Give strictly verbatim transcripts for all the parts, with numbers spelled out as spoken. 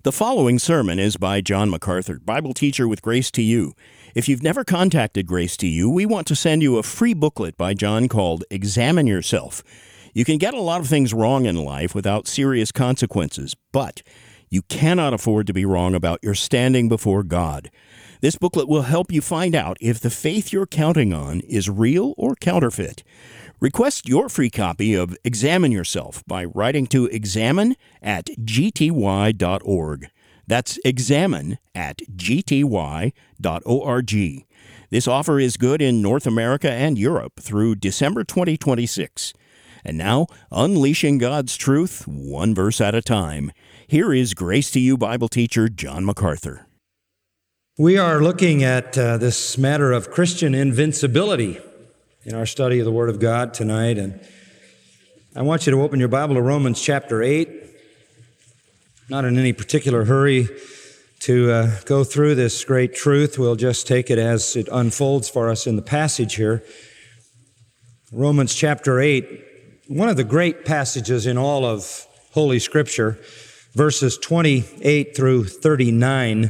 The following sermon is by John MacArthur, Bible teacher with Grace to You. If you've never contacted Grace to You, we want to send you a free booklet by John called Examine Yourself. You can get a lot of things wrong in life without serious consequences, but you cannot afford to be wrong about your standing before God. This booklet will help you find out if the faith you're counting on is real or counterfeit. Request your free copy of Examine Yourself by writing to examine at g t y dot org. That's examine at g t y dot org. This offer is good in North America and Europe through December twenty twenty-six. And now, unleashing God's truth, one verse at a time. Here is Grace to You Bible teacher John MacArthur. We are looking at uh, this matter of Christian invincibility in our study of the Word of God tonight. And I want you to open your Bible to Romans chapter eight. Not in any particular hurry to uh, go through this great truth. We'll just take it as it unfolds for us in the passage here. Romans chapter eight, one of the great passages in all of Holy Scripture, verses twenty-eight through thirty-nine.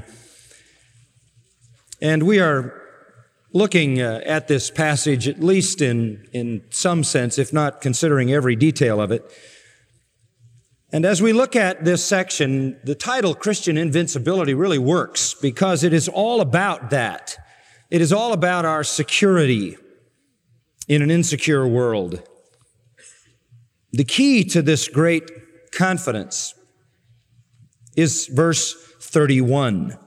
And we are looking uh, at this passage, at least in, in some sense, if not considering every detail of it. And as we look at this section, the title Christian Invincibility really works because it is all about that. It is all about our security in an insecure world. The key to this great confidence is verse thirty-one.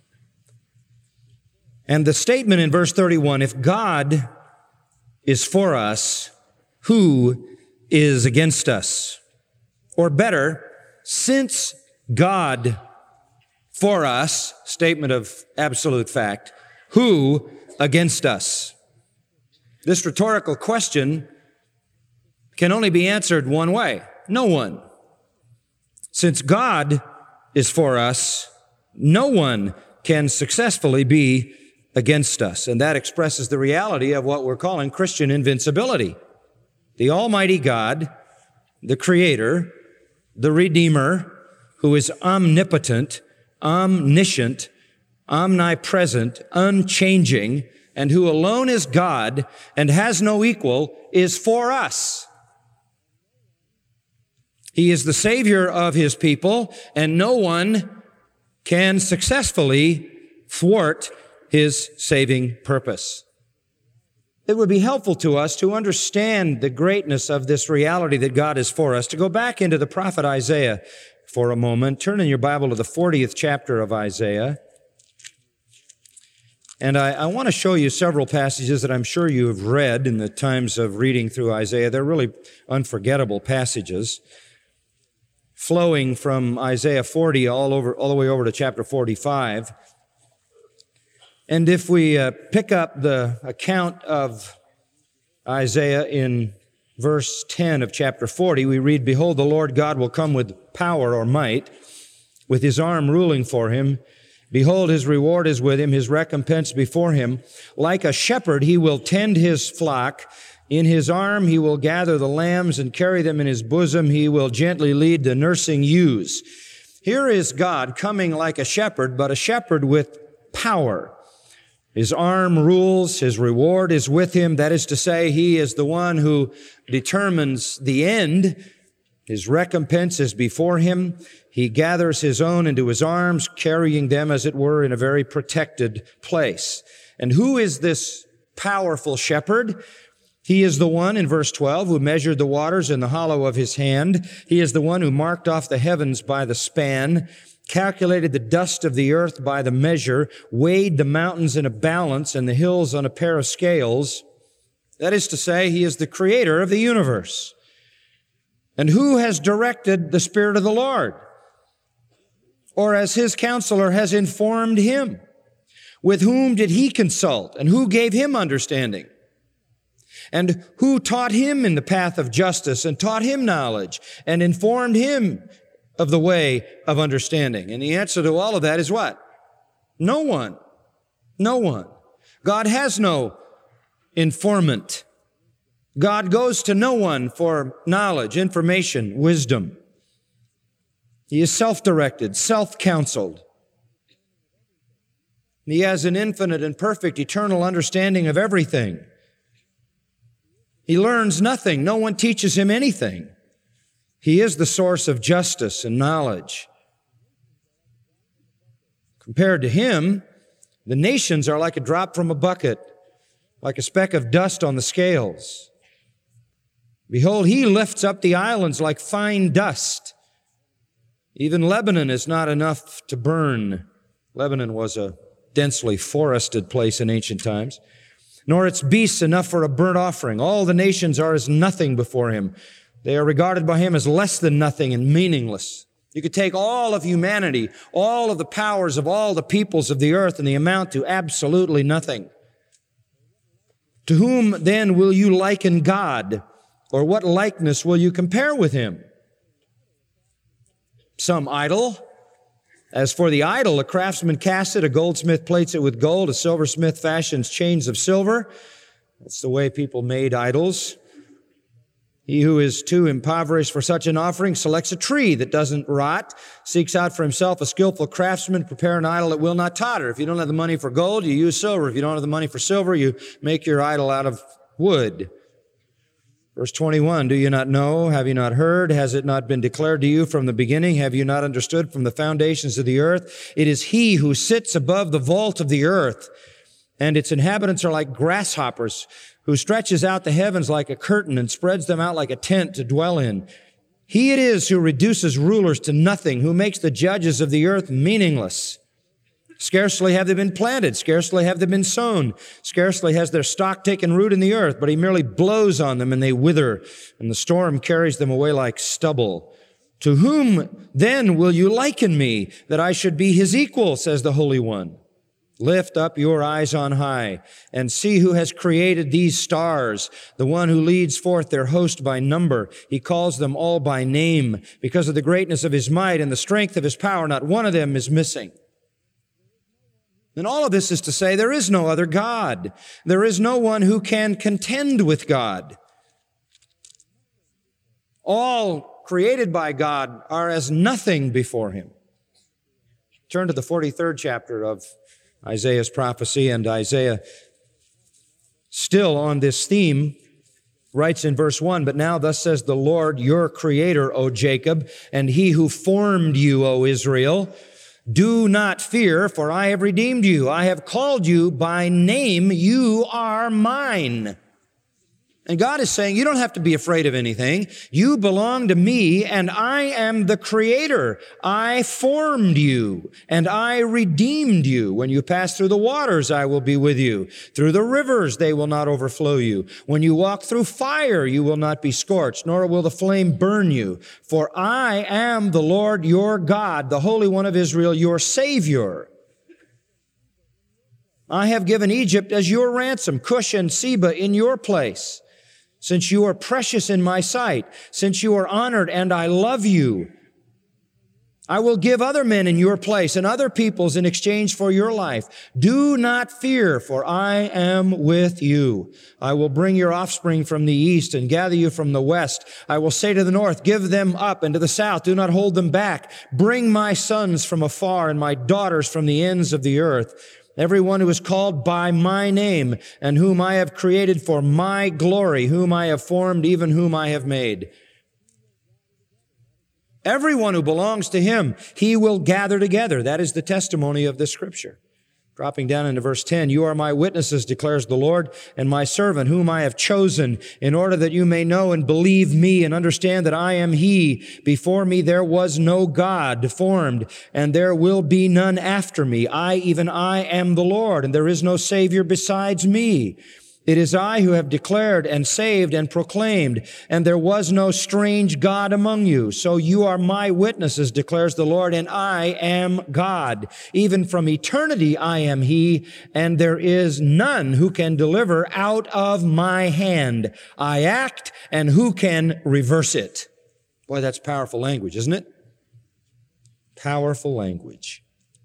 And the statement in verse thirty-one, if God is for us, who is against us? Or better, since God for us, statement of absolute fact, who against us? This rhetorical question can only be answered one way. No one. Since God is for us, no one can successfully be against us. And that expresses the reality of what we're calling Christian invincibility. The Almighty God, the Creator, the Redeemer, who is omnipotent, omniscient, omnipresent, unchanging, and who alone is God and has no equal, is for us. He is the Savior of His people, and no one can successfully thwart His saving purpose. It would be helpful to us to understand the greatness of this reality that God is for us, to go back into the prophet Isaiah for a moment. Turn in your Bible to the fortieth chapter of Isaiah. And I, I want to show you several passages that I'm sure you have read in the times of reading through Isaiah. They're really unforgettable passages, flowing from Isaiah forty all over, all the way over to chapter forty-five. And if we uh, pick up the account of Isaiah in verse ten of chapter forty, we read, behold, the Lord God will come with power or might, with His arm ruling for Him. Behold, His reward is with Him, His recompense before Him. Like a shepherd, He will tend His flock. In His arm, He will gather the lambs and carry them in His bosom. He will gently lead the nursing ewes. Here is God coming like a shepherd, but a shepherd with power. His arm rules, His reward is with Him. That is to say, He is the one who determines the end. His recompense is before Him. He gathers His own into His arms, carrying them, as it were, in a very protected place. And who is this powerful shepherd? He is the one, in verse twelve, who measured the waters in the hollow of His hand. He is the one who marked off the heavens by the span, calculated the dust of the earth by the measure, weighed the mountains in a balance and the hills on a pair of scales. That is to say, He is the creator of the universe. And who has directed the Spirit of the Lord? Or as His counselor has informed Him? With whom did He consult? And who gave Him understanding? And who taught Him in the path of justice and taught Him knowledge and informed Him of the way of understanding? And the answer to all of that is what? No one. No one. God has no informant. God goes to no one for knowledge, information, wisdom. He is self-directed, self-counseled. He has an infinite and perfect eternal understanding of everything. He learns nothing. No one teaches him anything. He is the source of justice and knowledge. Compared to him, the nations are like a drop from a bucket, like a speck of dust on the scales. Behold, he lifts up the islands like fine dust. Even Lebanon is not enough to burn. Lebanon was a densely forested place in ancient times. Nor its beasts enough for a burnt offering. All the nations are as nothing before him. They are regarded by him as less than nothing and meaningless. You could take all of humanity, all of the powers of all the peoples of the earth, and they amount to absolutely nothing. To whom then will you liken God? Or what likeness will you compare with him? Some idol? As for the idol, a craftsman casts it, a goldsmith plates it with gold, a silversmith fashions chains of silver. That's the way people made idols. He who is too impoverished for such an offering selects a tree that doesn't rot, seeks out for himself a skillful craftsman to prepare an idol that will not totter. If you don't have the money for gold, you use silver. If you don't have the money for silver, you make your idol out of wood. Verse twenty-one, do you not know? Have you not heard? Has it not been declared to you from the beginning? Have you not understood from the foundations of the earth? It is he who sits above the vault of the earth, and its inhabitants are like grasshoppers, who stretches out the heavens like a curtain and spreads them out like a tent to dwell in. He it is who reduces rulers to nothing, who makes the judges of the earth meaningless. Scarcely have they been planted, scarcely have they been sown, scarcely has their stock taken root in the earth, but he merely blows on them and they wither, and the storm carries them away like stubble. To whom then will you liken me, that I should be his equal, says the Holy One? Lift up your eyes on high and see who has created these stars, the one who leads forth their host by number. He calls them all by name. Because of the greatness of his might and the strength of his power, not one of them is missing. And all of this is to say there is no other God. There is no one who can contend with God. All created by God are as nothing before him. Turn to the forty-third chapter of Isaiah's prophecy, and Isaiah, still on this theme, writes in verse one, but now thus says the Lord, your creator, O Jacob, and he who formed you, O Israel, do not fear, for I have redeemed you. I have called you by name. You are mine. And God is saying, you don't have to be afraid of anything. You belong to me, and I am the creator. I formed you, and I redeemed you. When you pass through the waters, I will be with you. Through the rivers, they will not overflow you. When you walk through fire, you will not be scorched, nor will the flame burn you. For I am the Lord your God, the Holy One of Israel, your Savior. I have given Egypt as your ransom, Cush and Seba in your place. Since you are precious in my sight, since you are honored and I love you, I will give other men in your place and other peoples in exchange for your life. Do not fear, for I am with you. I will bring your offspring from the east and gather you from the west. I will say to the north, give them up, and to the south, do not hold them back. Bring my sons from afar and my daughters from the ends of the earth. Everyone who is called by my name and whom I have created for my glory, whom I have formed, even whom I have made. Everyone who belongs to him, he will gather together. That is the testimony of the scripture. Dropping down into verse ten, you are my witnesses, declares the Lord, and my servant whom I have chosen, in order that you may know and believe me and understand that I am he. Before me there was no God formed, and there will be none after me. I, even I, am the Lord, and there is no Savior besides me. It is I who have declared and saved and proclaimed, and there was no strange God among you. So you are my witnesses, declares the Lord, and I am God. Even from eternity I am he, and there is none who can deliver out of my hand. I act, and who can reverse it? Boy, that's powerful language, isn't it? Powerful language.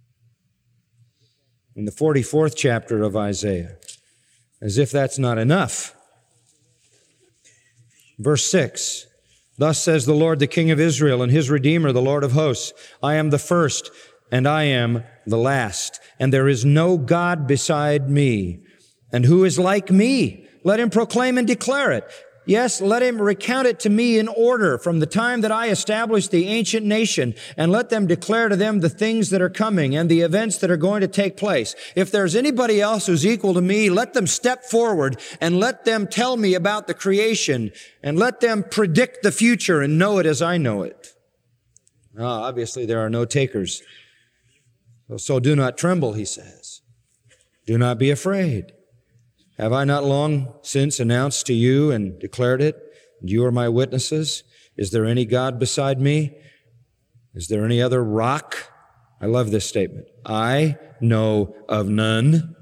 In the forty-fourth chapter of Isaiah, as if that's not enough. Verse six, Thus says the Lord, the King of Israel, and his Redeemer, the Lord of hosts, I am the first, and I am the last, and there is no God beside me. And who is like me? Let him proclaim and declare it. Yes, let him recount it to me in order from the time that I established the ancient nation, and let them declare to them the things that are coming and the events that are going to take place. If there's anybody else who's equal to me, let them step forward and let them tell me about the creation, and let them predict the future and know it as I know it. Ah, obviously there are no takers. So, so do not tremble, he says. Do not be afraid. Have I not long since announced to you and declared it? And you are my witnesses. Is there any God beside me? Is there any other rock? I love this statement. I know of none.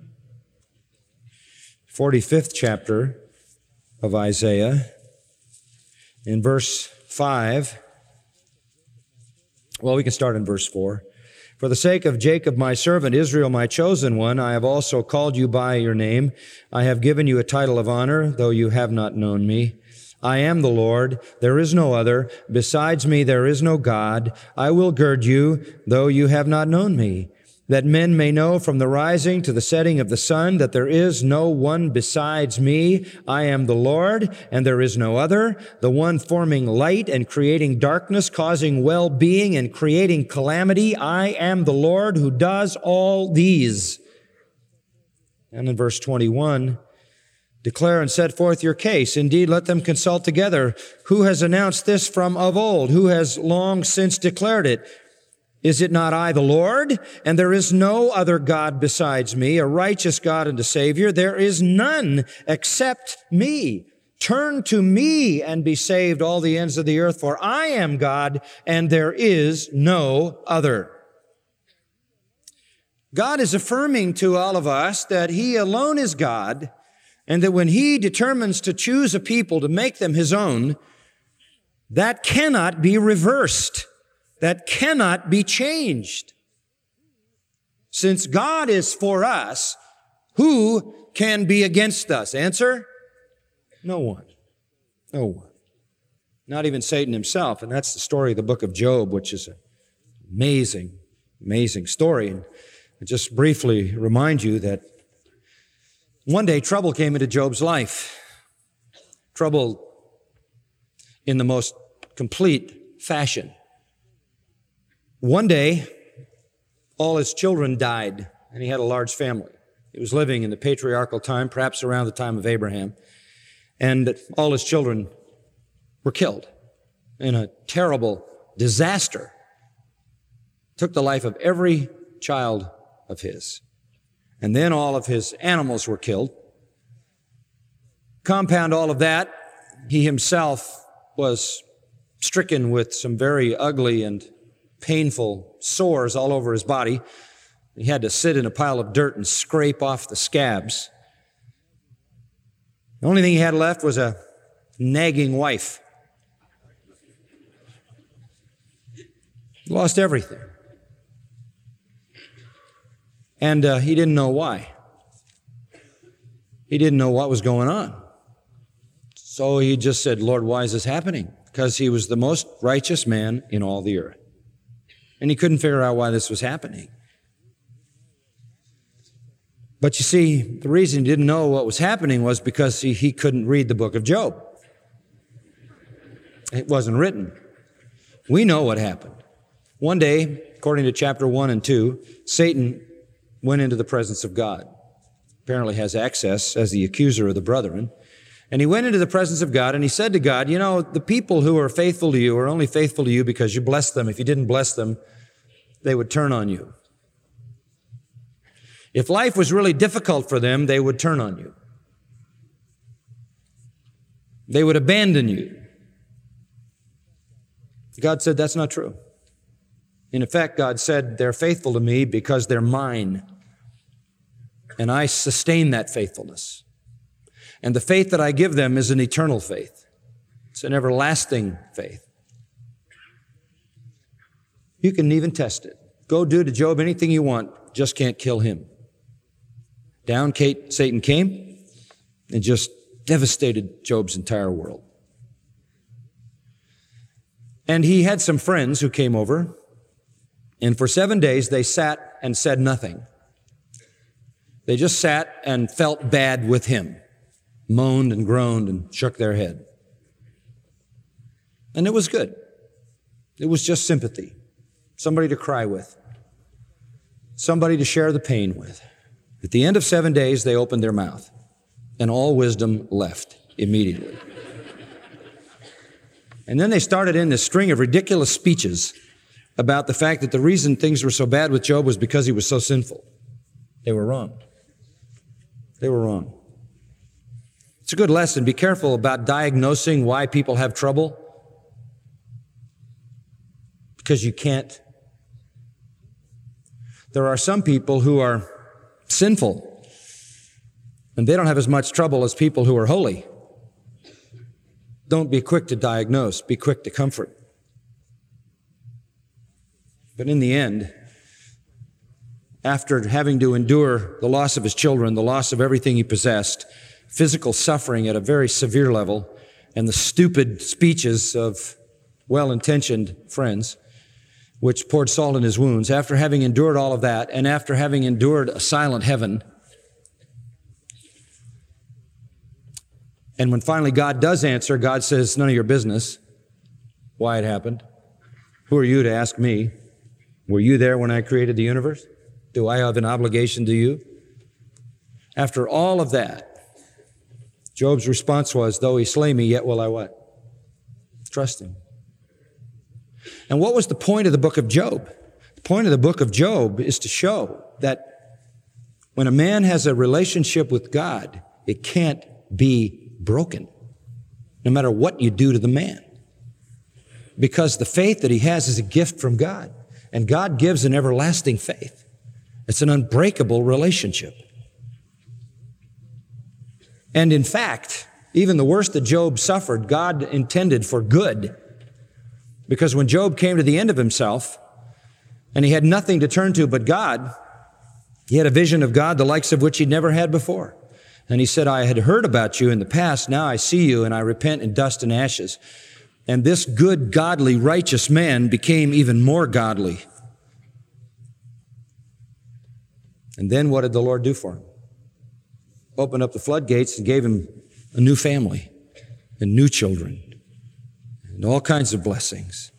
forty-fifth chapter of Isaiah, in verse five. Well, we can start in verse four. For the sake of Jacob, my servant, Israel, my chosen one, I have also called you by your name. I have given you a title of honor, though you have not known me. I am the Lord. There is no other. Besides me, there is no God. I will gird you, though you have not known me, that men may know from the rising to the setting of the sun that there is no one besides me. I am the Lord, and there is no other, the one forming light and creating darkness, causing well-being and creating calamity. I am the Lord who does all these. And in verse twenty-one, declare and set forth your case. Indeed, let them consult together. Who has announced this from of old? Who has long since declared it? Is it not I, the Lord? And there is no other God besides me, a righteous God and a Savior. There is none except me. Turn to me and be saved, all the ends of the earth, for I am God, and there is no other. God is affirming to all of us that He alone is God, and that when He determines to choose a people to make them His own, that cannot be reversed. That cannot be changed. Since God is for us, who can be against us? Answer? No one. No one. Not even Satan himself. And that's the story of the book of Job, which is an amazing, amazing story. And I just briefly remind you that one day trouble came into Job's life. Trouble in the most complete fashion. One day, all his children died, and he had a large family. He was living in the patriarchal time, perhaps around the time of Abraham, and all his children were killed in a terrible disaster. Took the life of every child of his. And then all of his animals were killed. Compound all of that, he himself was stricken with some very ugly and painful sores all over his body. He had to sit in a pile of dirt and scrape off the scabs. The only thing he had left was a nagging wife. He lost everything. And uh, he didn't know why. He didn't know what was going on. So he just said, Lord, why is this happening? Because he was the most righteous man in all the earth. And he couldn't figure out why this was happening. But you see, the reason he didn't know what was happening was because he, he couldn't read the book of Job. It wasn't written. We know what happened. One day, according to chapter one and two, Satan went into the presence of God. Apparently has access as the accuser of the brethren. And he went into the presence of God and he said to God, you know, the people who are faithful to you are only faithful to you because you blessed them. If you didn't bless them, they would turn on you. If life was really difficult for them, they would turn on you. They would abandon you. God said, that's not true. In effect, God said, they're faithful to me because they're mine. And I sustain that faithfulness. And the faith that I give them is an eternal faith. It's an everlasting faith. You can even test it. Go do to Job anything you want, just can't kill him. Down Kate, Satan came and just devastated Job's entire world. And he had some friends who came over, and for seven days they sat and said nothing. They just sat and felt bad with him, moaned and groaned and shook their head. And it was good. It was just sympathy, somebody to cry with, somebody to share the pain with. At the end of seven days, they opened their mouth, and all wisdom left immediately. And then they started in this string of ridiculous speeches about the fact that the reason things were so bad with Job was because he was so sinful. They were wrong. They were wrong. It's a good lesson. Be careful about diagnosing why people have trouble, because you can't. There are some people who are sinful, and they don't have as much trouble as people who are holy. Don't be quick to diagnose. Be quick to comfort. But in the end, after having to endure the loss of his children, the loss of everything he possessed, physical suffering at a very severe level, and the stupid speeches of well-intentioned friends, which poured salt in his wounds, after having endured all of that, and after having endured a silent heaven, and when finally God does answer, God says, none of your business why it happened. Who are you to ask me? Were you there when I created the universe? Do I have an obligation to you? After all of that, Job's response was, though he slay me, yet will I what? Trust him. And what was the point of the book of Job? The point of the book of Job is to show that when a man has a relationship with God, it can't be broken, no matter what you do to the man. Because the faith that he has is a gift from God, and God gives an everlasting faith. It's an unbreakable relationship. And in fact, even the worst that Job suffered, God intended for good. Because when Job came to the end of himself, and he had nothing to turn to but God, he had a vision of God the likes of which he'd never had before. And he said, I had heard about you in the past, now I see you, and I repent in dust and ashes. And this good, godly, righteous man became even more godly. And then what did the Lord do for him? Opened up the floodgates and gave him a new family and new children and all kinds of blessings.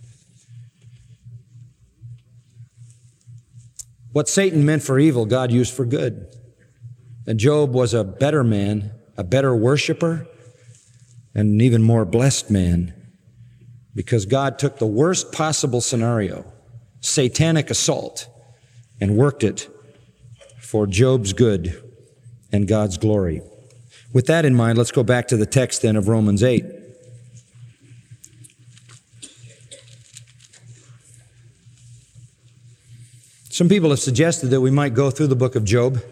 What Satan meant for evil, God used for good. And Job was a better man, a better worshiper, and an even more blessed man, because God took the worst possible scenario, satanic assault, and worked it for Job's good and God's glory. With that in mind, let's go back to the text then of Romans eight. Some people have suggested that we might go through the book of Job,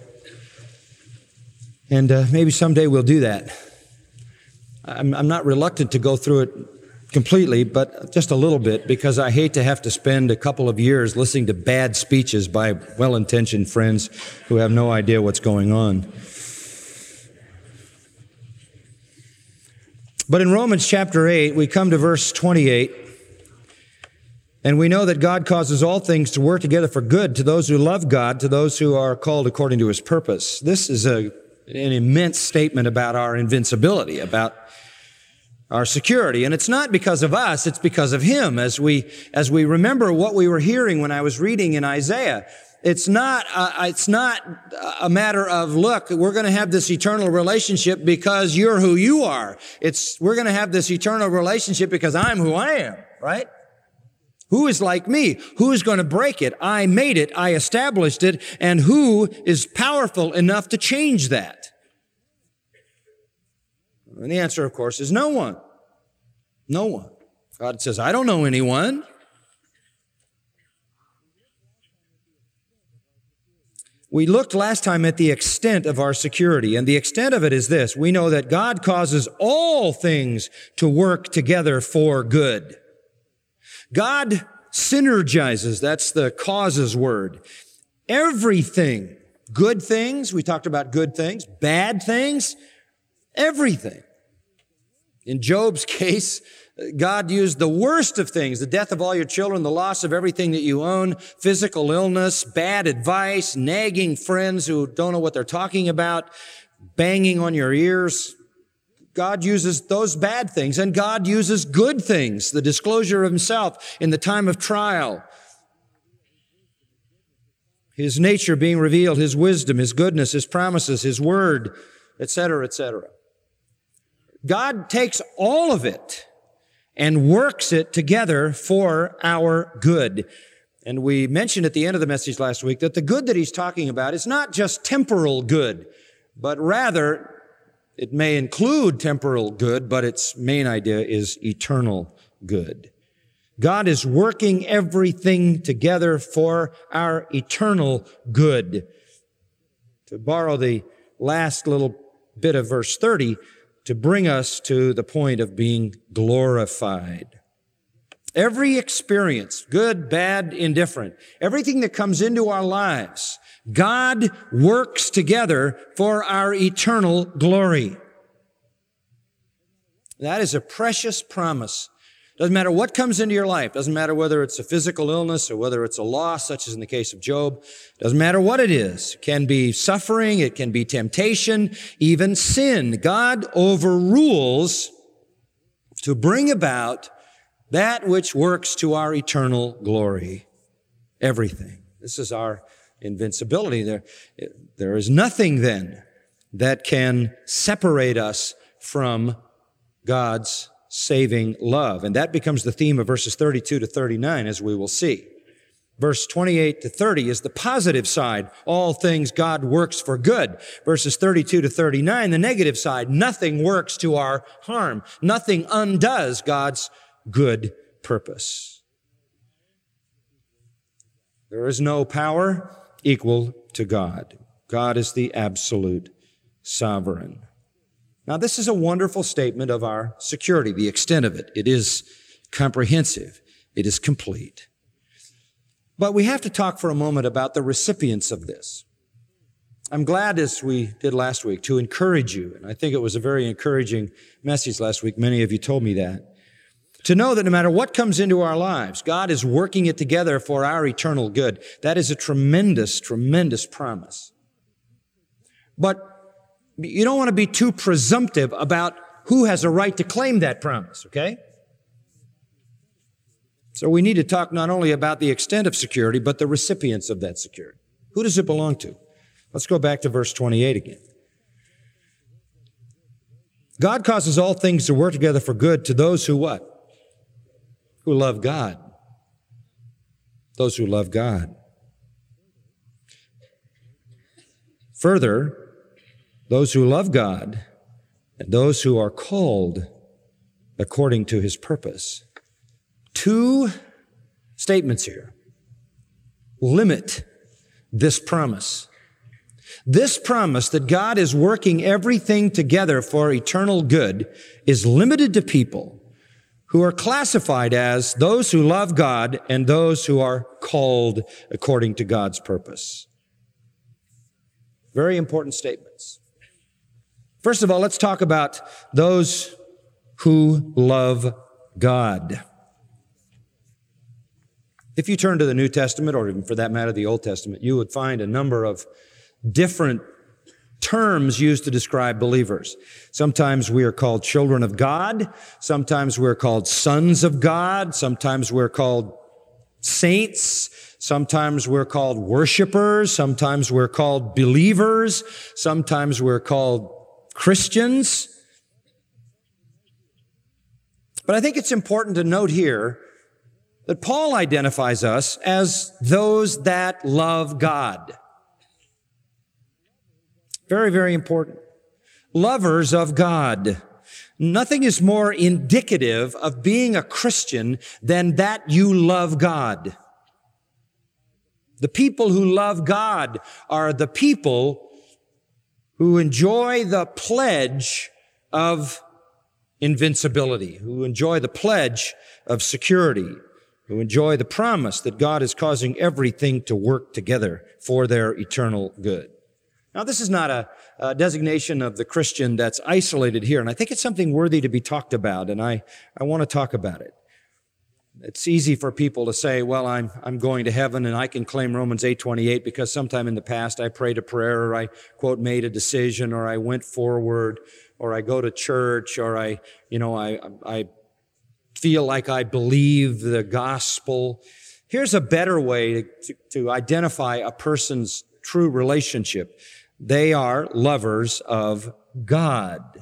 and uh, maybe someday we'll do that. I'm, I'm not reluctant to go through it completely, but just a little bit, because I hate to have to spend a couple of years listening to bad speeches by well-intentioned friends who have no idea what's going on. But in Romans chapter eight, we come to verse twenty-eight, and we know that God causes all things to work together for good to those who love God, to those who are called according to his purpose. This is a, an immense statement about our invincibility, about our security. And it's not because of us, it's because of him. As we, as we remember what we were hearing when I was reading in Isaiah, it's not, uh, it's not a matter of, look, we're going to have this eternal relationship because you're who you are. It's, we're going to have this eternal relationship because I'm who I am, right? Who is like me? Who is going to break it? I made it. I established it. And who is powerful enough to change that? And the answer, of course, is no one. No one. God says, I don't know anyone. We looked last time at the extent of our security, and the extent of it is this. We know that God causes all things to work together for good. God synergizes, that's the causes word. Everything, good things, we talked about good things, bad things, everything. In Job's case, God used the worst of things, the death of all your children, the loss of everything that you own, physical illness, bad advice, nagging friends who don't know what they're talking about, banging on your ears. God uses those bad things, and God uses good things, the disclosure of himself in the time of trial, his nature being revealed, his wisdom, his goodness, his promises, his word, et cetera, et cetera. God takes all of it and works it together for our good. And we mentioned at the end of the message last week that the good that he's talking about is not just temporal good, but rather it may include temporal good, but its main idea is eternal good. God is working everything together for our eternal good. To borrow the last little bit of verse thirty, to bring us to the point of being glorified. Every experience, good, bad, indifferent, everything that comes into our lives, God works together for our eternal glory. That is a precious promise. Doesn't matter what comes into your life. Doesn't matter whether it's a physical illness or whether it's a loss, such as in the case of Job. Doesn't matter what it is. It can be suffering. It can be temptation, even sin. God overrules to bring about that which works to our eternal glory. Everything. This is our invincibility. There, there is nothing then that can separate us from God's saving love. And that becomes the theme of verses thirty-two to thirty-nine, as we will see. Verse twenty-eight to thirty is the positive side. All things God works for good. Verses thirty-two to thirty-nine, the negative side. Nothing works to our harm. Nothing undoes God's good purpose. There is no power equal to God. God is the absolute sovereign. Now, this is a wonderful statement of our security, the extent of it. It is comprehensive. It is complete. But we have to talk for a moment about the recipients of this. I'm glad, as we did last week, to encourage you, and I think it was a very encouraging message last week. Many of you told me that. To know that no matter what comes into our lives, God is working it together for our eternal good. That is a tremendous, tremendous promise. But you don't want to be too presumptive about who has a right to claim that promise, okay? So we need to talk not only about the extent of security, but the recipients of that security. Who does it belong to? Let's go back to verse twenty-eight again. God causes all things to work together for good to those who what? Who love God. Those who love God. Further, those who love God and those who are called according to his purpose. Two statements here limit this promise. This promise that God is working everything together for eternal good is limited to people who are classified as those who love God and those who are called according to God's purpose. Very important statements. First of all, let's talk about those who love God. If you turn to the New Testament, or even for that matter, the Old Testament, you would find a number of different terms used to describe believers. Sometimes we are called children of God. Sometimes we're called sons of God. Sometimes we're called saints. Sometimes we're called worshipers. Sometimes we're called believers. Sometimes we're called Christians. But I think it's important to note here that Paul identifies us as those that love God. Very, very important. Lovers of God. Nothing is more indicative of being a Christian than that you love God. The people who love God are the people who enjoy the pledge of invincibility, who enjoy the pledge of security, who enjoy the promise that God is causing everything to work together for their eternal good. Now, this is not a, a designation of the Christian that's isolated here, and I think it's something worthy to be talked about, and I, I want to talk about it. It's easy for people to say, well, I'm, I'm going to heaven and I can claim Romans eight twenty-eight because sometime in the past I prayed a prayer or I, quote, made a decision or I went forward or I go to church or I, you know, I, I feel like I believe the gospel. Here's a better way to, to identify a person's true relationship. They are lovers of God.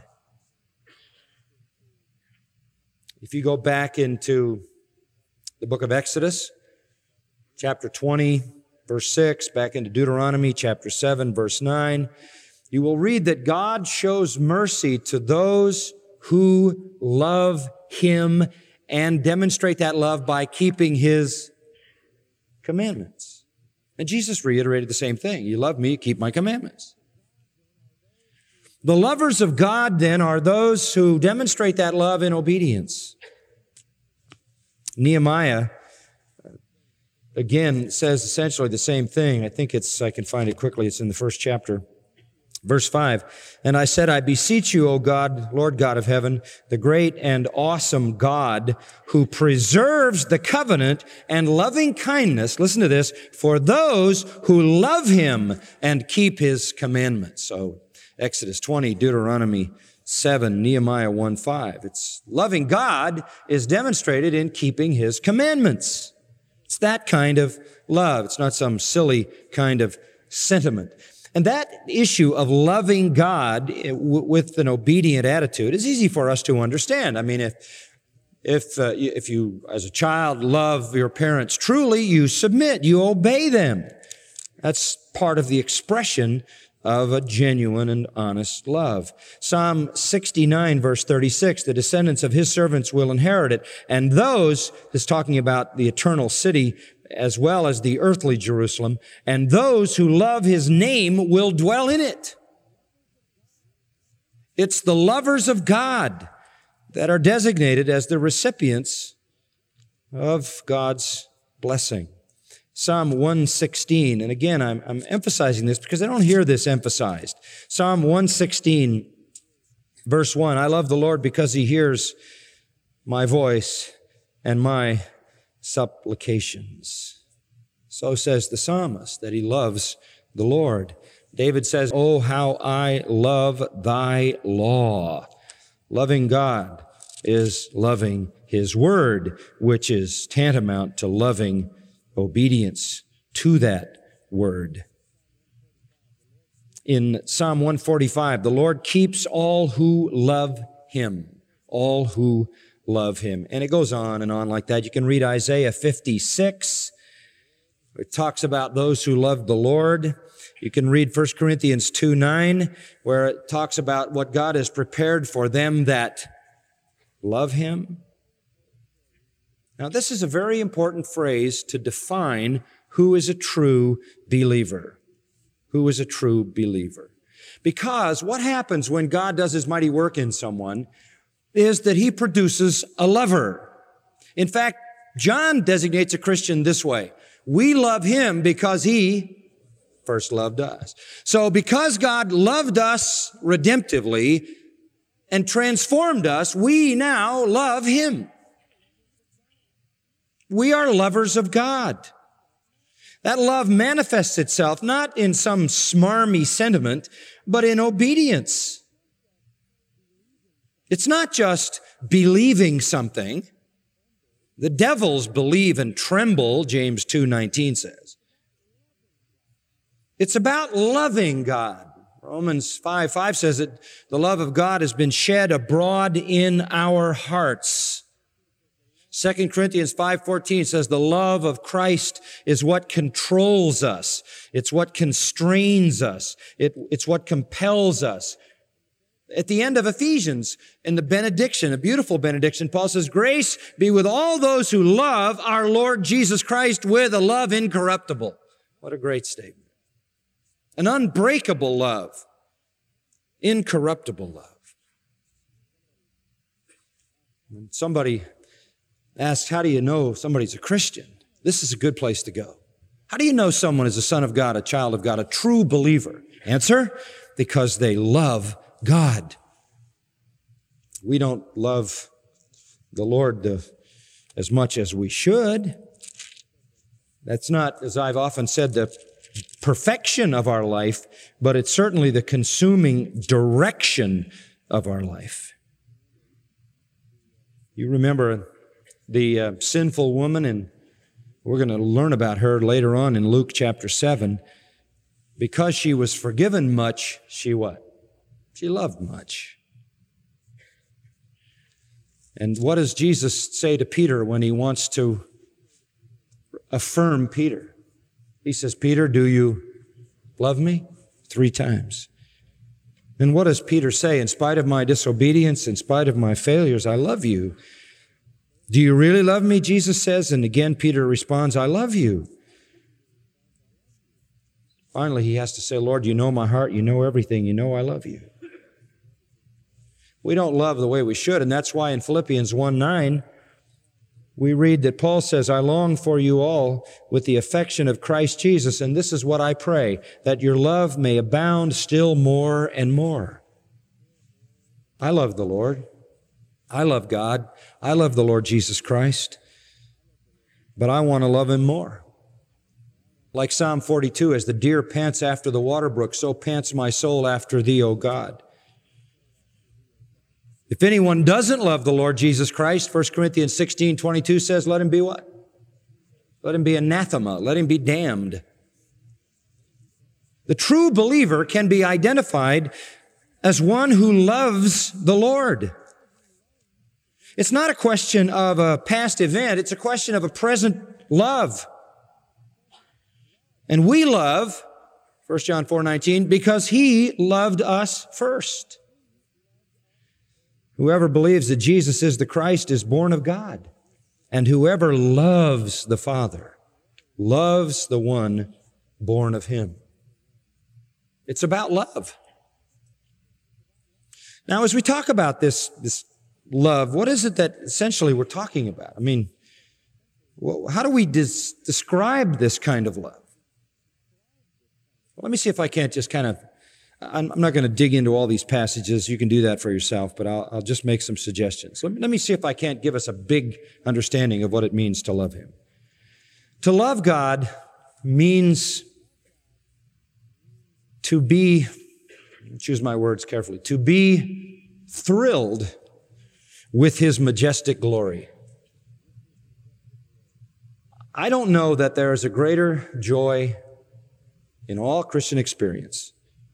If you go back into the book of Exodus, chapter twenty, verse six, back into Deuteronomy, chapter seven, verse nine, you will read that God shows mercy to those who love Him and demonstrate that love by keeping His commandments. And Jesus reiterated the same thing. You love me, you keep my commandments. The lovers of God, then, are those who demonstrate that love in obedience. Nehemiah, again, says essentially the same thing. I think it's, I can find it quickly. It's in the first chapter. Verse five, and I said, I beseech you, O God, Lord God of heaven, the great and awesome God who preserves the covenant and loving kindness, listen to this, for those who love Him and keep His commandments. So Exodus twenty, Deuteronomy seven, Nehemiah one five. It's loving God is demonstrated in keeping His commandments. It's that kind of love. It's not some silly kind of sentiment. And that issue of loving God with an obedient attitude is easy for us to understand. I mean, if if uh, if you, as a child, love your parents truly, you submit, you obey them. That's part of the expression of a genuine and honest love. Psalm sixty-nine, verse thirty-six, the descendants of His servants will inherit it. And those, is talking about the eternal city as well as the earthly Jerusalem, and those who love His name will dwell in it. It's the lovers of God that are designated as the recipients of God's blessing. Psalm one sixteen, and again, I'm, I'm emphasizing this because I don't hear this emphasized. Psalm one sixteen, verse one, I love the Lord because He hears my voice and my supplications. So says the psalmist, that he loves the Lord. David says, oh, how I love thy law. Loving God is loving His word, which is tantamount to loving obedience to that word. In Psalm one forty-five, the Lord keeps all who love Him, all who love Him. And it goes on and on like that. You can read Isaiah fifty-six. It talks about those who love the Lord. You can read First Corinthians two nine, where it talks about what God has prepared for them that love Him. Now, this is a very important phrase to define who is a true believer. Who is a true believer? Because what happens when God does His mighty work in someone is that He produces a lover. In fact, John designates a Christian this way. We love Him because He first loved us. So because God loved us redemptively and transformed us, we now love Him. We are lovers of God. That love manifests itself not in some smarmy sentiment, but in obedience. It's not just believing something. The devils believe and tremble, James two nineteen says. It's about loving God. Romans five five says that the love of God has been shed abroad in our hearts. Second Corinthians five fourteen says the love of Christ is what controls us. It's what constrains us. It, it's what compels us. At the end of Ephesians, in the benediction, a beautiful benediction, Paul says, grace be with all those who love our Lord Jesus Christ with a love incorruptible. What a great statement. An unbreakable love. Incorruptible love. When somebody asks, how do you know somebody's a Christian? This is a good place to go. How do you know someone is a son of God, a child of God, a true believer? Answer, because they love God. We don't love the Lord the, as much as we should. That's not, as I've often said, the perfection of our life, but it's certainly the consuming direction of our life. You remember the uh, sinful woman, and we're going to learn about her later on in Luke chapter seven. Because she was forgiven much, she what? She loved much. And what does Jesus say to Peter when he wants to affirm Peter? He says, Peter, do you love me? Three times. And what does Peter say? In spite of my disobedience, in spite of my failures, I love you. Do you really love me? Jesus says. And again, Peter responds, I love you. Finally, he has to say, Lord, you know my heart. You know everything. You know I love you. We don't love the way we should, and that's why in Philippians one nine, we read that Paul says, I long for you all with the affection of Christ Jesus, and this is what I pray, that your love may abound still more and more. I love the Lord. I love God. I love the Lord Jesus Christ. But I want to love Him more. Like Psalm forty-two, as the deer pants after the water brook, so pants my soul after Thee, O God. If anyone doesn't love the Lord Jesus Christ, First Corinthians sixteen twenty-two says, let him be what? Let him be anathema. Let him be damned. The true believer can be identified as one who loves the Lord. It's not a question of a past event. It's a question of a present love. And we love, First John four nineteen, because He loved us first. Whoever believes that Jesus is the Christ is born of God. And whoever loves the Father loves the one born of Him. It's about love. Now, as we talk about this, this love, what is it that essentially we're talking about? I mean, how do we des- describe this kind of love? Let me see if I can't just kind of, I'm not going to dig into all these passages. You can do that for yourself, but I'll, I'll just make some suggestions. Let me, let me see if I can't give us a big understanding of what it means to love Him. To love God means to be, choose my words carefully, to be thrilled with His majestic glory. I don't know that there is a greater joy in all Christian experience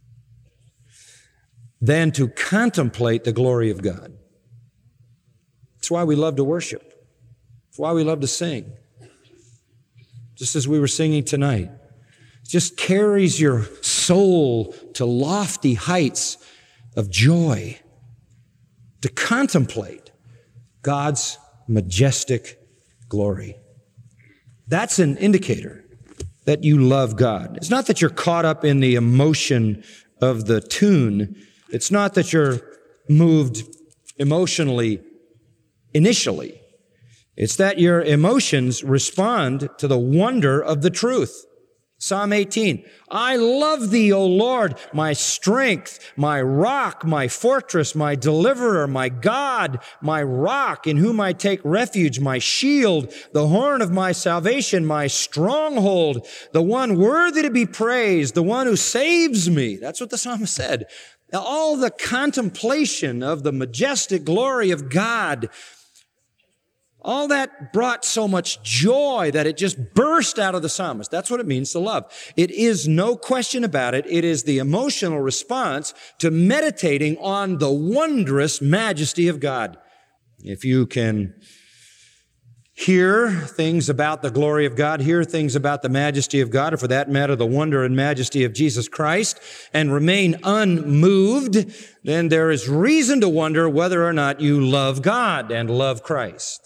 than to contemplate the glory of God. That's why we love to worship. That's why we love to sing. Just as we were singing tonight. It just carries your soul to lofty heights of joy to contemplate God's majestic glory. That's an indicator that you love God. It's not that you're caught up in the emotion of the tune. It's not that you're moved emotionally initially. It's that your emotions respond to the wonder of the truth. Psalm eighteen, I love Thee, O Lord, my strength, my rock, my fortress, my deliverer, my God, my rock, in whom I take refuge, my shield, the horn of my salvation, my stronghold, the one worthy to be praised, the one who saves me. That's what the psalmist said. All the contemplation of the majestic glory of God, all that brought so much joy that it just burst out of the psalmist. That's what it means to love. It is no question about it. It is the emotional response to meditating on the wondrous majesty of God. If you can hear things about the glory of God, hear things about the majesty of God, or for that matter, the wonder and majesty of Jesus Christ, and remain unmoved, then there is reason to wonder whether or not you love God and love Christ.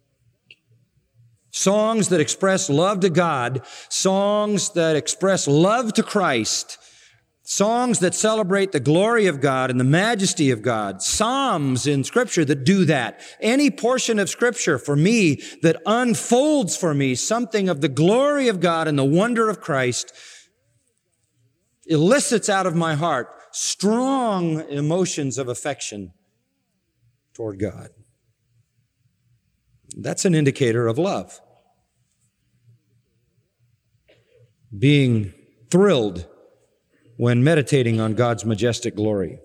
Songs that express love to God, songs that express love to Christ, songs that celebrate the glory of God and the majesty of God, psalms in Scripture that do that. Any portion of Scripture for me that unfolds for me something of the glory of God and the wonder of Christ elicits out of my heart strong emotions of affection toward God. That's an indicator of love. Being thrilled when meditating on God's majestic glory.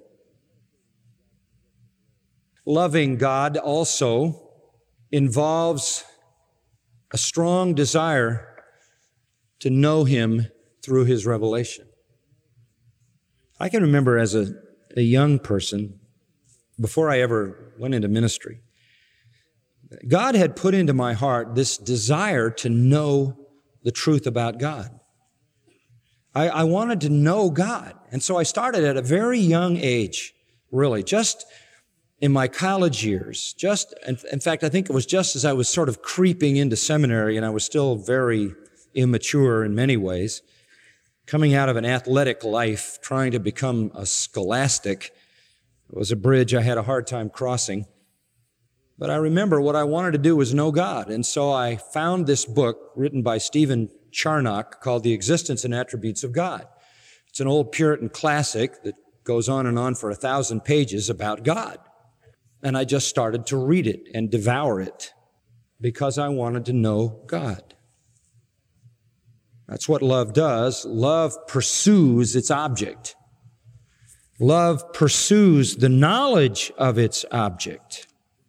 Loving God also involves a strong desire to know Him through His revelation. I can remember as a, a young person, before I ever went into ministry, God had put into my heart this desire to know the truth about God. I, I wanted to know God. And so I started at a very young age, really, just in my college years. Just, in, in fact, I think it was just as I was sort of creeping into seminary, and I was still very immature in many ways, coming out of an athletic life, trying to become a scholastic. It was a bridge I had a hard time crossing. But I remember what I wanted to do was know God. And so I found this book written by Stephen Charnock called The Existence and Attributes of God. It's an old Puritan classic that goes on and on for a thousand pages about God. And I just started to read it and devour it because I wanted to know God. That's what love does. Love pursues its object. Love pursues the knowledge of its object.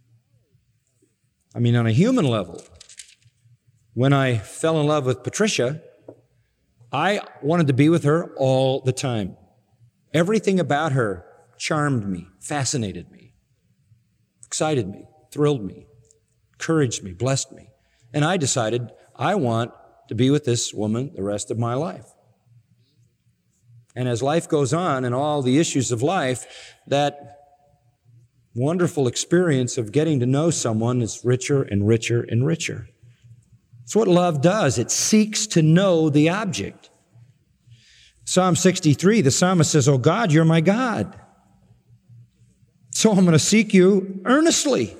I mean, on a human level, when I fell in love with Patricia, I wanted to be with her all the time. Everything about her charmed me, fascinated me, excited me, thrilled me, encouraged me, blessed me. And I decided I want to be with this woman the rest of my life. And as life goes on and all the issues of life, that wonderful experience of getting to know someone is richer and richer and richer. It's what love does. It seeks to know the object. Psalm sixty-three, the psalmist says, "Oh God, you're my God. So I'm going to seek you earnestly.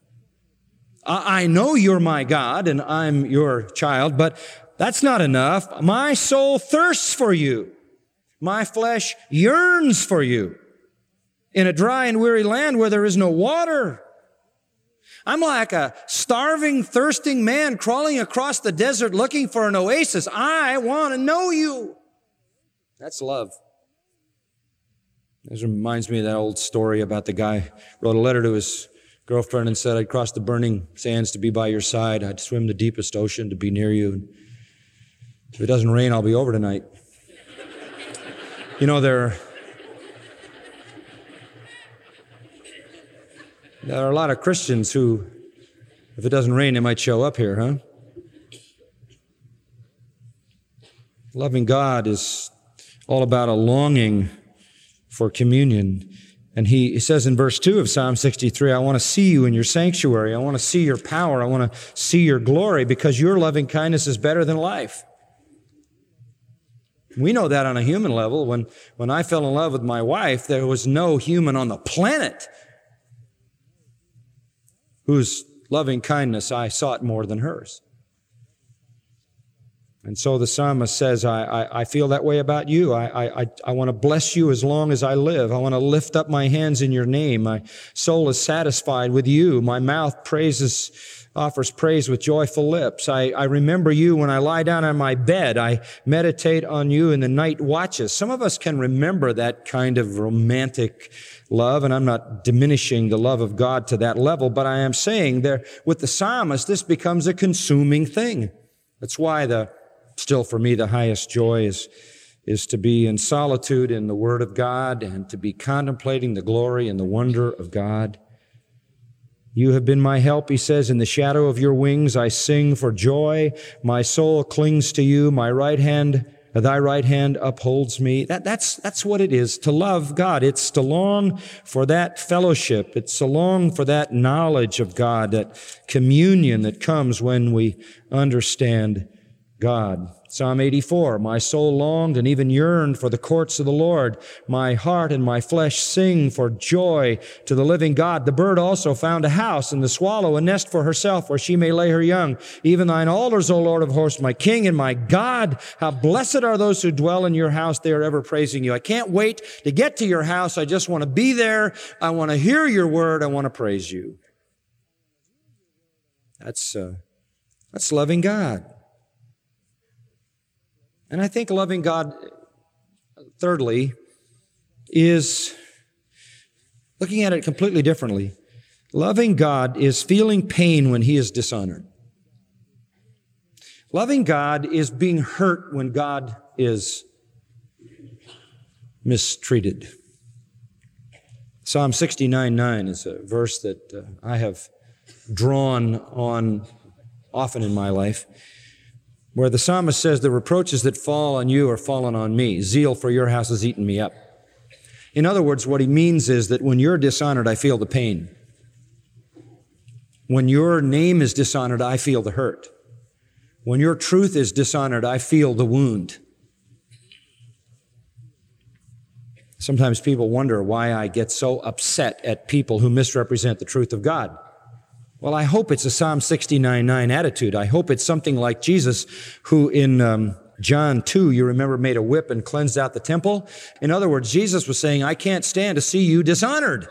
I know you're my God and I'm your child, but that's not enough. My soul thirsts for you. My flesh yearns for you in a dry and weary land where there is no water. I'm like a starving, thirsting man crawling across the desert looking for an oasis. I want to know you." That's love. This reminds me of that old story about the guy who wrote a letter to his girlfriend and said, "I'd cross the burning sands to be by your side. I'd swim the deepest ocean to be near you. If it doesn't rain, I'll be over tonight." You know, there, there are a lot of Christians who, if it doesn't rain, they might show up here, huh? Loving God is all about a longing for communion. And he, he says in verse two of Psalm sixty-three, "I want to see you in your sanctuary. I want to see your power. I want to see your glory because your loving kindness is better than life." We know that on a human level. When, when I fell in love with my wife, there was no human on the planet whose loving kindness I sought more than hers. And so the psalmist says, I, I, I feel that way about you. I, I, I want to bless you as long as I live. I want to lift up my hands in your name. My soul is satisfied with you. My mouth praises, offers praise with joyful lips. I, I remember you when I lie down on my bed. I meditate on you in the night watches. Some of us can remember that kind of romantic love, and I'm not diminishing the love of God to that level, but I am saying there, with the psalmist, this becomes a consuming thing. That's why the Still, for me, the highest joy is, is to be in solitude in the Word of God and to be contemplating the glory and the wonder of God. You have been my help, he says, in the shadow of your wings I sing for joy. My soul clings to you. My right hand, thy right hand upholds me. That, that's, that's what it is to love God. It's to long for that fellowship. It's to long for that knowledge of God, that communion that comes when we understand God. Psalm eighty-four, my soul longed and even yearned for the courts of the Lord. My heart and my flesh sing for joy to the living God. The bird also found a house, and the swallow a nest for herself, where she may lay her young. Even thine altars, O Lord of hosts, my King and my God. How blessed are those who dwell in your house. They are ever praising you. I can't wait to get to your house. I just want to be there. I want to hear your word. I want to praise you. That's, uh, that's loving God. And I think loving God, thirdly, is looking at it completely differently. Loving God is feeling pain when He is dishonored. Loving God is being hurt when God is mistreated. Psalm sixty-nine nine is a verse that uh, I have drawn on often in my life, where the psalmist says, the reproaches that fall on you are fallen on me. Zeal for your house has eaten me up. In other words, what he means is that when you're dishonored, I feel the pain. When your name is dishonored, I feel the hurt. When your truth is dishonored, I feel the wound. Sometimes people wonder why I get so upset at people who misrepresent the truth of God. Well, I hope it's a Psalm sixty-nine nine attitude. I hope it's something like Jesus, who in um, John two, you remember, made a whip and cleansed out the temple. In other words, Jesus was saying, I can't stand to see you dishonored.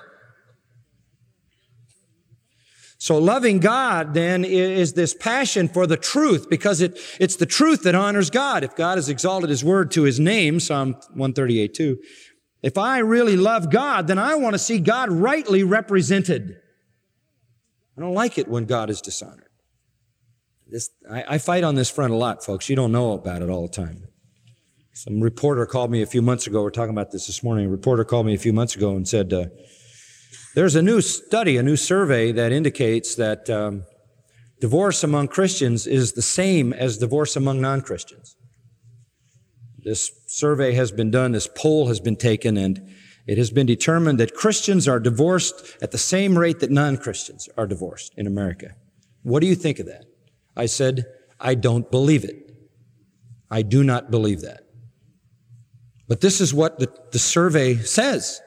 So loving God, then, is this passion for the truth, because it, it's the truth that honors God. If God has exalted His word to His name, Psalm one thirty-eight two, if I really love God, then I want to see God rightly represented. I don't like it when God is dishonored. This, I, I fight on this front a lot, folks. You don't know about it all the time. Some reporter called me a few months ago. We're talking about this this morning. A reporter called me a few months ago and said, uh, there's a new study, a new survey that indicates that um, divorce among Christians is the same as divorce among non-Christians. This survey has been done, this poll has been taken, and it has been determined that Christians are divorced at the same rate that non-Christians are divorced in America. What do you think of that? I said, I don't believe it. I do not believe that. But this is what the, the survey says.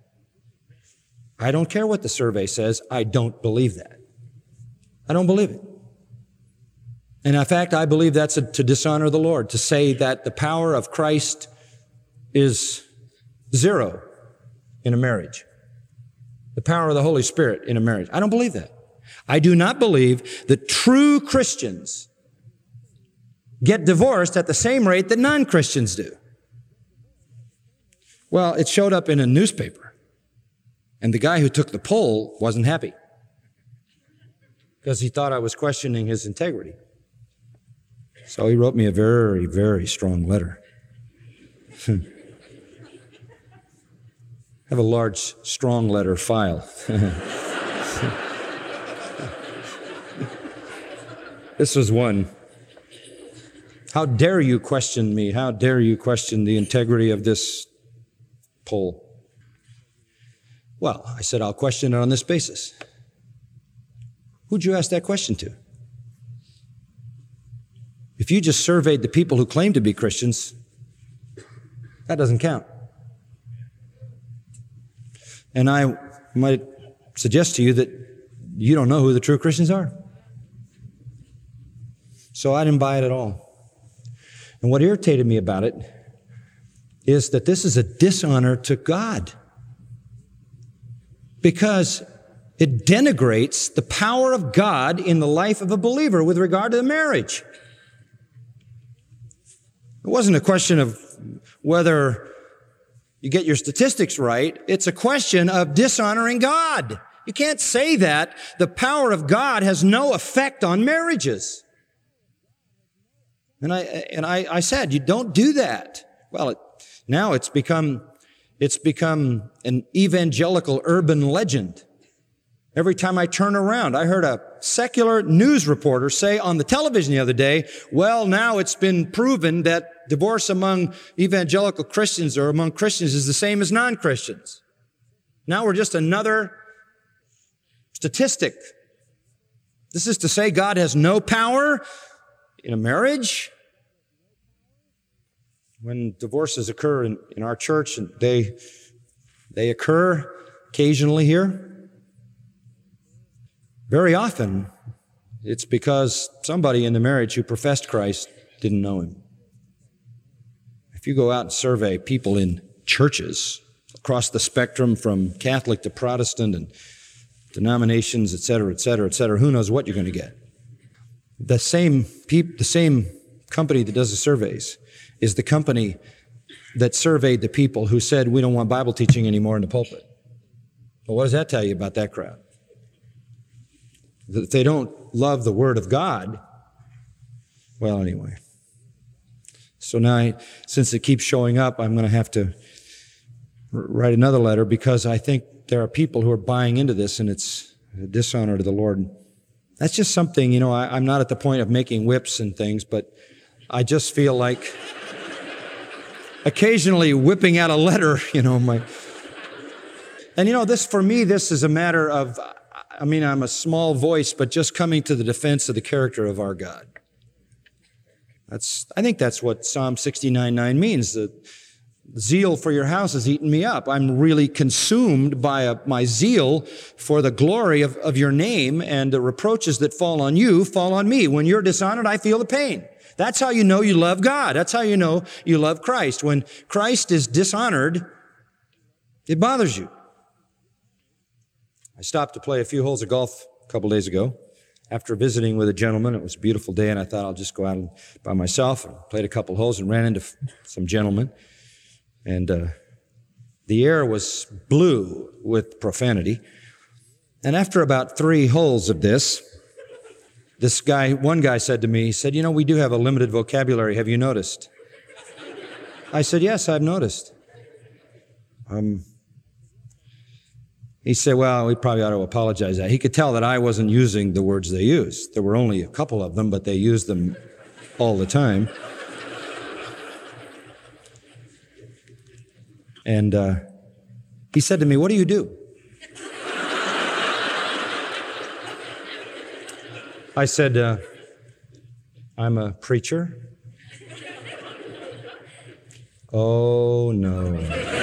I don't care what the survey says. I don't believe that. I don't believe it. And in fact, I believe that's a, to dishonor the Lord, to say that the power of Christ is zero in a marriage. The power of the Holy Spirit in a marriage. I don't believe that. I do not believe that true Christians get divorced at the same rate that non-Christians do. Well, it showed up in a newspaper, and the guy who took the poll wasn't happy because he thought I was questioning his integrity. So he wrote me a very, very strong letter. I have a large, strong letter file. This was one. How dare you question me? How dare you question the integrity of this poll? Well, I said, I'll question it on this basis. Who'd you ask that question to? If you just surveyed the people who claim to be Christians, that doesn't count. And I might suggest to you that you don't know who the true Christians are. So I didn't buy it at all. And what irritated me about it is that this is a dishonor to God, because it denigrates the power of God in the life of a believer with regard to the marriage. It wasn't a question of whether you get your statistics right. It's a question of dishonoring God. You can't say that the power of God has no effect on marriages. And I, and I, I said, you don't do that. Well, it, now it's become, it's become an evangelical urban legend. Every time I turn around, I heard a secular news reporter say on the television the other day, well, now it's been proven that divorce among evangelical Christians or among Christians is the same as non-Christians. Now we're just another statistic. This is to say God has no power in a marriage. when divorces occur in, in our church, and they, they occur occasionally here, very often it's because somebody in the marriage who professed Christ didn't know him. If you go out and survey people in churches across the spectrum from Catholic to Protestant and denominations, et cetera, et cetera, et cetera, who knows what you're going to get. The same peop, the same company that does the surveys is the company that surveyed the people who said, we don't want Bible teaching anymore in the pulpit. Well, what does that tell you about that crowd? That they don't love the Word of God. Well, anyway. So now, I, since it keeps showing up, I'm going to have to write another letter because I think there are people who are buying into this and it's a dishonor to the Lord. That's just something, you know, I, I'm not at the point of making whips and things, but I just feel like occasionally whipping out a letter, you know, my... And, you know, this, for me, this is a matter of, I mean, I'm a small voice, but just coming to the defense of the character of our God. That's, I think that's what Psalm sixty-nine nine means. The zeal for your house has eaten me up. I'm really consumed by a, my zeal for the glory of, of your name, and the reproaches that fall on you fall on me. When you're dishonored, I feel the pain. That's how you know you love God. That's how you know you love Christ. When Christ is dishonored, it bothers you. I stopped to play a few holes of golf a couple days ago. After visiting with a gentleman, it was a beautiful day, and I thought I'll just go out by myself and played a couple holes and ran into f- some gentlemen. And uh, the air was blue with profanity. And after about three holes of this, this guy, one guy said to me, he said, you know, we do have a limited vocabulary. Have you noticed? I said, yes, I've noticed. Um, he said, well, we probably ought to apologize. He could tell that I wasn't using the words they used. There were only a couple of them, but they used them all the time. And uh, he said to me, what do you do? I said, uh, I'm a preacher. Oh, no.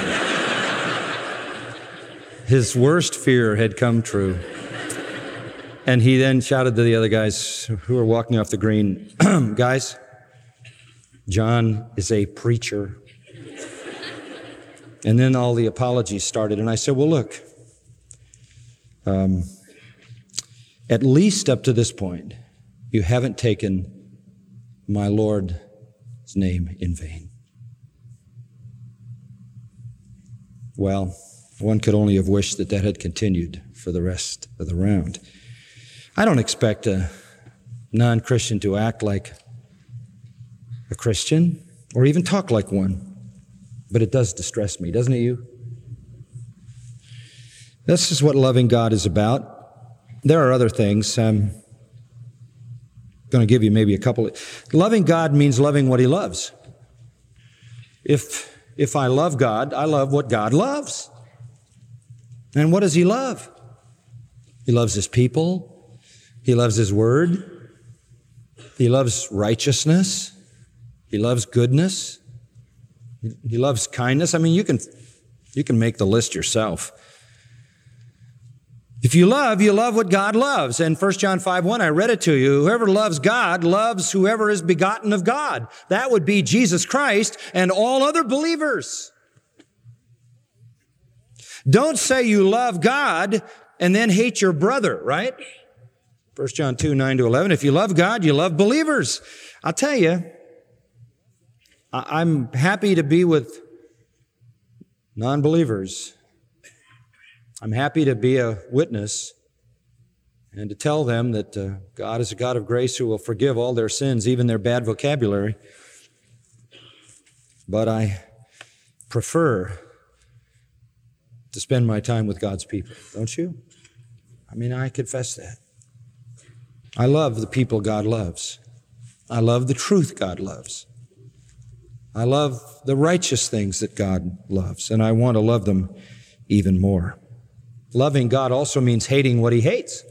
His worst fear had come true. And he then shouted to the other guys who were walking off the green, guys, John is a preacher. And then all the apologies started. And I said, well, look, um, at least up to this point, you haven't taken my Lord's name in vain. Well, one could only have wished that that had continued for the rest of the round. I don't expect a non-Christian to act like a Christian or even talk like one, but it does distress me, doesn't it you? This is what loving God is about. There are other things. I'm going to give you maybe a couple. Of, loving God means loving what He loves. If, if I love God, I love what God loves. And what does He love? He loves His people. He loves His Word. He loves righteousness. He loves goodness. He loves kindness. I mean, you can, you can make the list yourself. If you love, you love what God loves. And First John five one, I read it to you. Whoever loves God loves whoever is begotten of God. That would be Jesus Christ and all other believers. Don't say you love God and then hate your brother, right? First John two, nine to eleven. If you love God, you love believers. I'll tell you, I'm happy to be with non-believers. I'm happy to be a witness and to tell them that uh, God is a God of grace who will forgive all their sins, even their bad vocabulary. But I prefer to spend my time with God's people, don't you? I mean, I confess that. I love the people God loves. I love the truth God loves. I love the righteous things that God loves, and I want to love them even more. Loving God also means hating what He hates.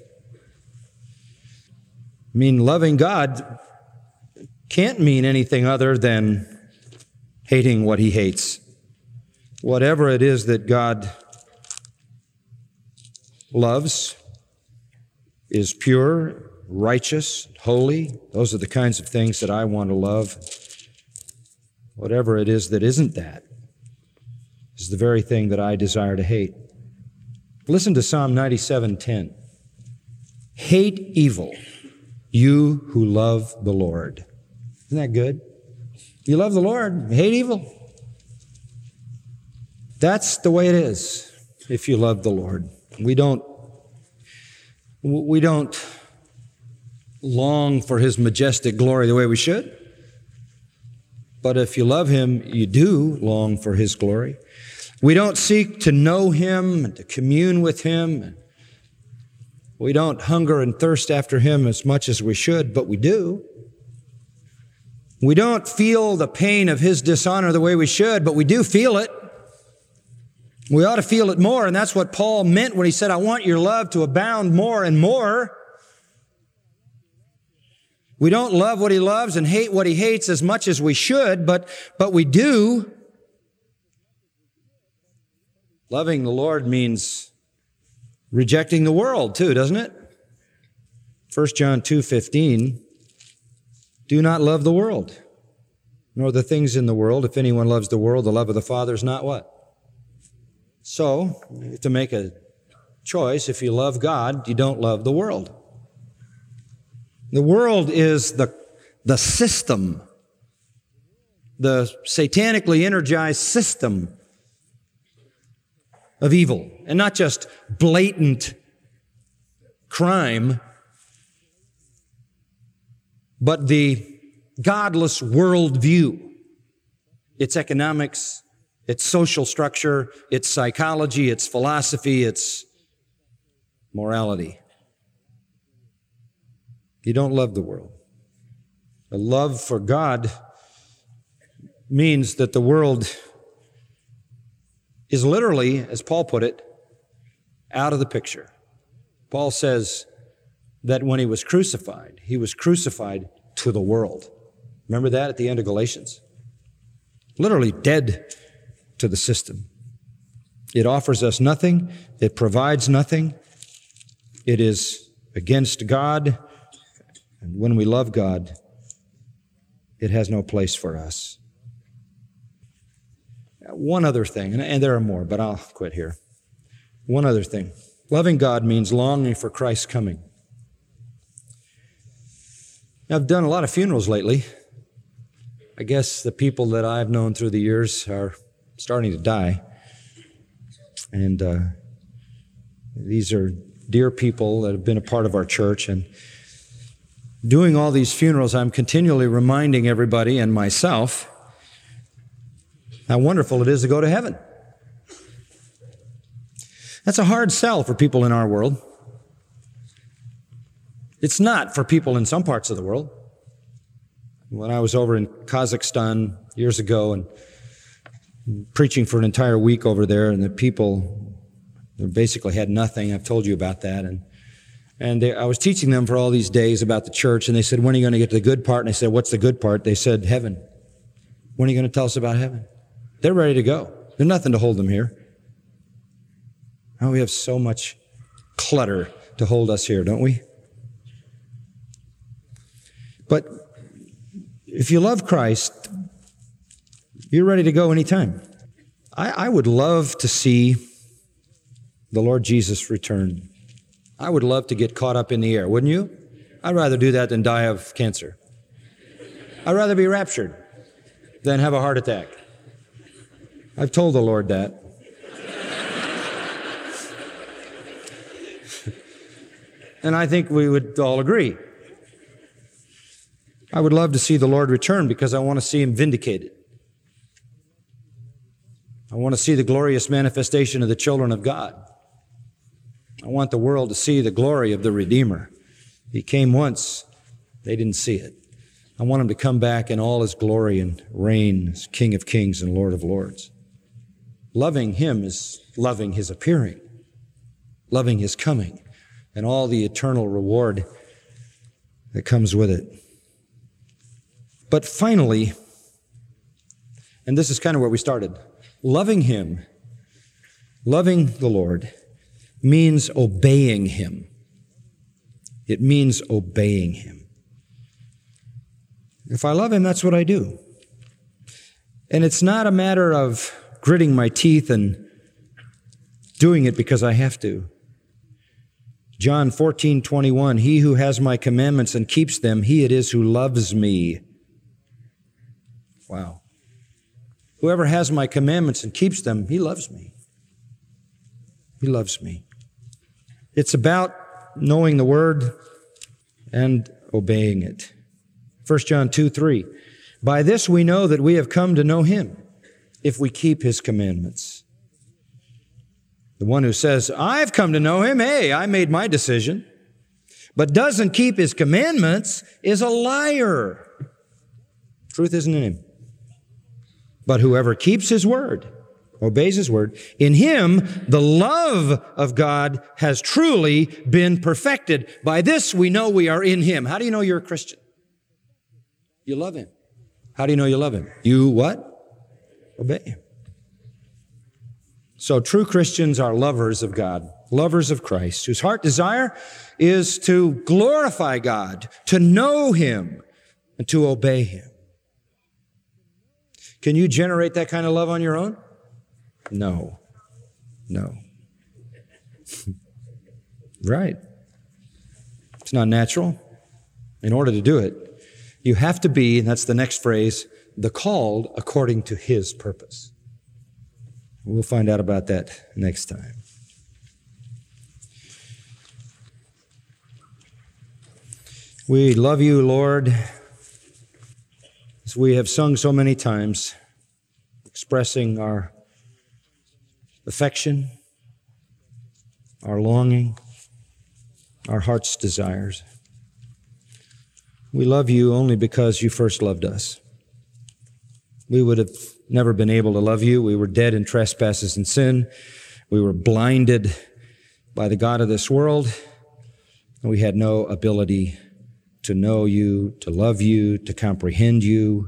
I mean, loving God can't mean anything other than hating what he hates. Whatever it is that God loves is pure, righteous, holy. Those are the kinds of things that I want to love. Whatever it is that isn't that is the very thing that I desire to hate. Listen to Psalm ninety-seven ten. Hate evil, you who love the Lord. Isn't that good? You love the Lord, hate evil. That's the way it is if you love the Lord. We don't, we don't long for his majestic glory the way we should. But if you love him, you do long for his glory. We don't seek to know him and to commune with him. We don't hunger and thirst after him as much as we should, but we do. We don't feel the pain of his dishonor the way we should, but we do feel it. We ought to feel it more, and that's what Paul meant when he said, I want your love to abound more and more. We don't love what he loves and hate what he hates as much as we should, but, but we do. Loving the Lord means rejecting the world too, doesn't it? First John two fifteen, do not love the world, nor the things in the world. If anyone loves the world, the love of the Father is not what? So, you have to make a choice. If you love God, you don't love the world. The world is the, the system, the satanically energized system of evil, and not just blatant crime, but the godless worldview, its economics, its social structure, its psychology, its philosophy, its morality. You don't love the world. A love for God means that the world is literally, as Paul put it, out of the picture. Paul says that when he was crucified, he was crucified to the world. Remember that at the end of Galatians? Literally dead to the system. It offers us nothing. It provides nothing. It is against God. And when we love God, it has no place for us. One other thing, and there are more, but I'll quit here. One other thing. Loving God means longing for Christ's coming. Now, I've done a lot of funerals lately. I guess the people that I've known through the years are starting to die. And uh, these are dear people that have been a part of our church. And doing all these funerals, I'm continually reminding everybody and myself how wonderful it is to go to heaven. That's a hard sell for people in our world. It's not for people in some parts of the world. When I was over in Kazakhstan years ago and preaching for an entire week over there, and the people they basically had nothing. I've told you about that. And and they, I was teaching them for all these days about the church, and they said, when are you going to get to the good part? And I said, what's the good part? They said, heaven. When are you going to tell us about heaven? They're ready to go. There's nothing to hold them here. Oh, we have so much clutter to hold us here, don't we? But if you love Christ, you're ready to go anytime. I, I would love to see the Lord Jesus return. I would love to get caught up in the air, wouldn't you? I'd rather do that than die of cancer. I'd rather be raptured than have a heart attack. I've told the Lord that. And I think we would all agree. I would love to see the Lord return because I want to see him vindicated. I want to see the glorious manifestation of the children of God. I want the world to see the glory of the Redeemer. He came once. They didn't see it. I want him to come back in all his glory and reign as King of Kings and Lord of Lords. Loving him is loving his appearing, loving his coming, and all the eternal reward that comes with it. But finally, And this is kind of where we started. Loving Him, loving the Lord, means obeying Him. It means obeying Him. If I love Him, that's what I do. And it's not a matter of gritting my teeth and doing it because I have to. John fourteen twenty-one, he who has my commandments and keeps them, he it is who loves me. Wow. Whoever has my commandments and keeps them, he loves me. He loves me. It's about knowing the Word and obeying it. First John two three, by this we know that we have come to know Him, if we keep His commandments. The one who says, I've come to know Him, hey, I made my decision, but doesn't keep His commandments is a liar. Truth isn't in him. But whoever keeps His word, obeys His word, in him the love of God has truly been perfected. By this we know we are in Him. How do you know you're a Christian? You love Him. How do you know you love Him? You what? Obey Him. So true Christians are lovers of God, lovers of Christ, whose heart desire is to glorify God, to know Him, and to obey Him. Can you generate that kind of love on your own? No. No. Right. It's not natural. In order to do it, you have to be, and that's the next phrase, the called according to His purpose. We'll find out about that next time. We love You, Lord, as we have sung so many times, expressing our affection, our longing, our heart's desires. We love You only because You first loved us. We would have never been able to love You. We were dead in trespasses and sin. We were blinded by the god of this world. And we had no ability to know You, to love You, to comprehend You.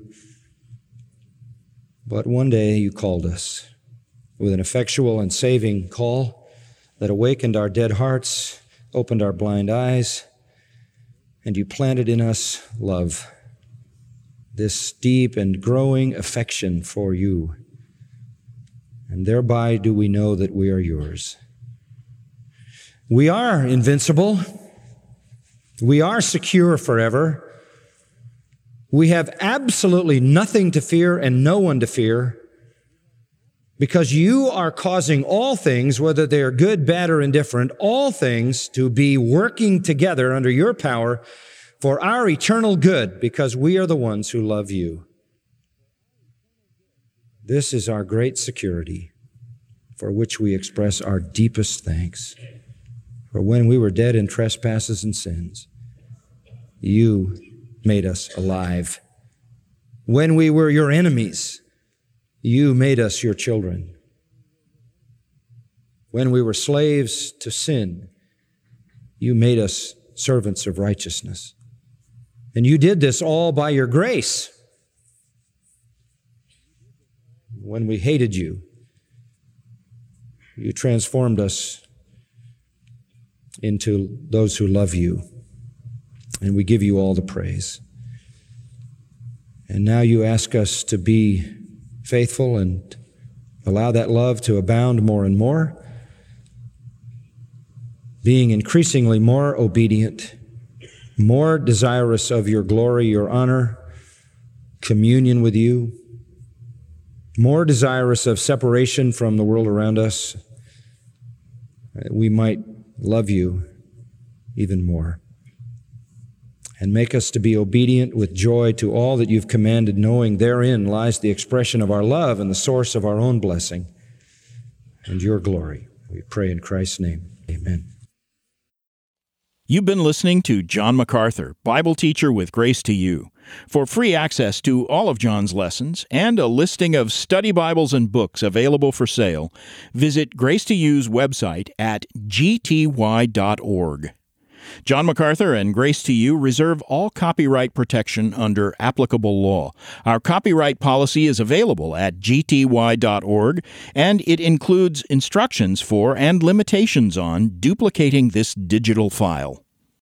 But one day You called us with an effectual and saving call that awakened our dead hearts, opened our blind eyes, and You planted in us love. This deep and growing affection for You. And thereby do we know that we are Yours. We are invincible. We are secure forever. We have absolutely nothing to fear and no one to fear because You are causing all things, whether they are good, bad, or indifferent, all things to be working together under Your power for our eternal good, because we are the ones who love You. This is our great security, for which we express our deepest thanks. For when we were dead in trespasses and sins, You made us alive. When we were Your enemies, You made us Your children. When we were slaves to sin, You made us servants of righteousness. And You did this all by Your grace. When we hated You, You transformed us into those who love You. And we give You all the praise. And now You ask us to be faithful and allow that love to abound more and more, being increasingly more obedient, more desirous of Your glory, Your honor, communion with You, more desirous of separation from the world around us, we might love You even more. And make us to be obedient with joy to all that You've commanded, knowing therein lies the expression of our love and the source of our own blessing and Your glory. We pray in Christ's name. Amen. You've been listening to John MacArthur, Bible teacher with Grace to You. For free access to all of John's lessons and a listing of study Bibles and books available for sale, visit Grace to You's website at g t y dot org. John MacArthur and Grace to You reserve all copyright protection under applicable law. Our copyright policy is available at g t y dot org, and it includes instructions for and limitations on duplicating this digital file.